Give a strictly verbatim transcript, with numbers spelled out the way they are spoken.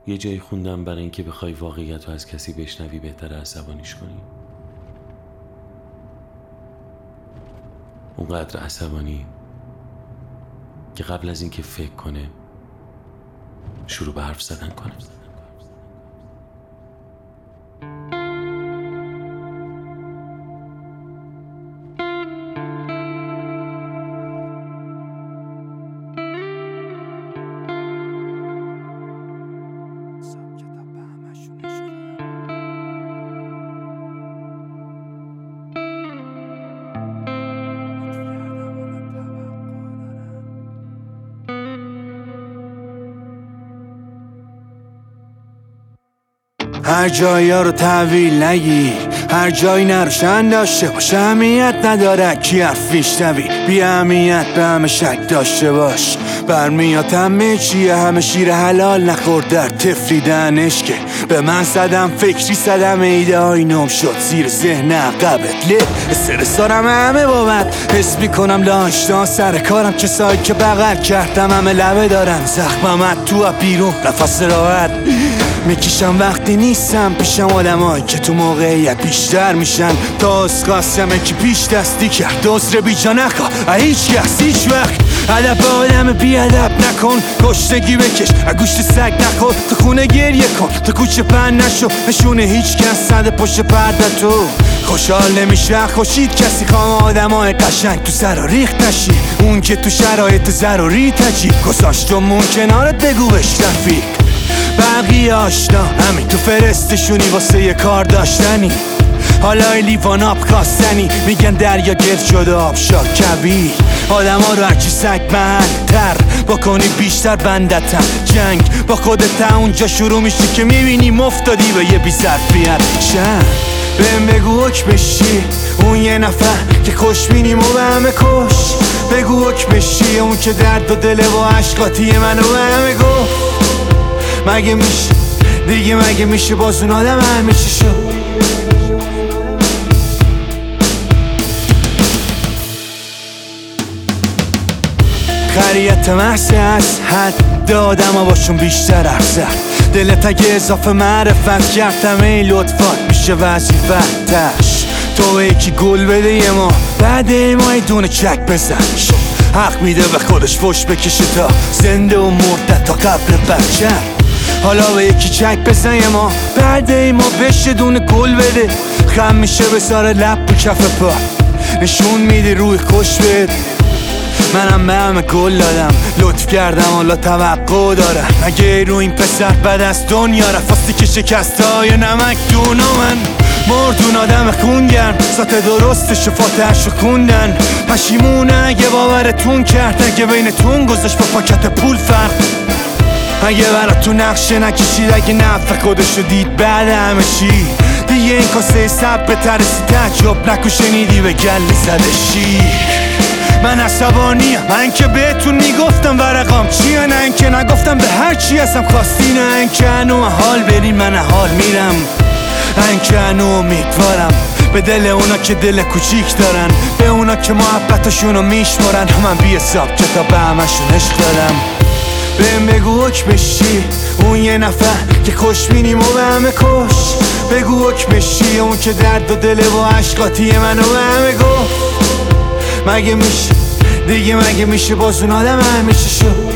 یه جایی خوندم برای اینکه بخوای واقعیت رو از کسی بشنوی بهتره عصبانیش کنی. اونقدر عصبانی که قبل از اینکه فکر کنه شروع به حرف زدن کنه. هر جایی ها رو تحویل نگی، هر جایی نروشن داشته باش، اهمیت نداره کی حرف میشنوی، بی اهمیت به همه شک داشته باش. برمیاد همه چیه، همه شیر حلال نخور در تفریدنش که به من صدم فکری صدم ایده های نم شد زیر ذهن عقبت له استرس دارم همه بابت حس میکنم داشتان سر کارم کسایی که بغل کردم همه لبه دارن زخممت تو بیرون نفس راحت میکشم وقتی نیستم پیشم آدمایی که تو موقعیت بیشتر میشن تا از قاسمه که پیش دستی کرد عذر بی جا نخواه هیچ کس هیچ وقت ادب آدم بی ادب نکن گشتگی بکش گوشت سگ نخور تو خونه گریه کن تو کوچه پن نشو نشونه هیچ کس صد پشت پرده تو خوشحال نمیشه خوشید کسی خواه آدم های قشنگ تو سر ریخت نشی اون که تو شرایط ضروری تجیب گذاشتمون کنارت بگو بش رفیق بقیه آشنا همین تو فرستشونی واسه یه کار داشتنی حالا لیوان آب کاستنی میگن دریا گرد شده آب شا کبیر آدم ها رو هرچی سگ محل تر بکنی بیشتر بندتن جنگ با خودت اونجا شروع میشه که میبینی مفتادی به یه بی ظرفیت شن بهم بگو حکمش چی اون یه نفر که خوشبینیم و به همه کش بگو حکمش چی اون که درد و دل و عشقاتی منو به همه گفت مگه میشه دیگه مگه میشه باز اون آدم همیشه شد خریت محصه از حد آدم ها باشون بیشتر ارزد دلت اگه اضافه معرفت کردم ای لطفات میشه وظیفتش تو یکی گل بده یه ما بعد ما ای دونه چک بزن حق میده به خودش فش بکشه تا زنده و مرده تا قبل بچه حالا به یکی چک بزن یه ما بعد ما بشه دونه گل بده خم میشه بساره لب و کف پا نشون میده روی خوش بده منم به همه گل دادم لطف کردم حالا توقع دارم اگه رو این پسر بد از دنیا رفاستی که شکسته های نمک دونا من مردون آدم خونگرم ساعت درست شفاتش رو خوندن پشیمونه اگه باورتون کرد اگه بینتون گذاشت با پاکت پول فرق اگه براتون نقشه نکشید اگه نفع خودشو دید بعد همه چی دیگه این کاسه سب به ترسی تجرب نکو شنیدی به گله زده شیر من عصبانیم من که بهتون میگفتم ورقام چیه نه اینکه نگفتم به هر چی هستم خواستی نه اینکه هنو حال برین من حال میرم اینکه هنو امیدوارم به دل اونا که دل کوچیک دارن به اونا که محبتاشونو میشمارن من بی حساب کتاب به همشون عشق دارم بهم بگو حکمش چی اون یه نفر که خوشبینیم و به همه کش بگو حکمش چی اون که درد و دل و عشقاتی منو به همه گفت مگه میشه دیگه مگه میشه باز اون آدم همیشه شد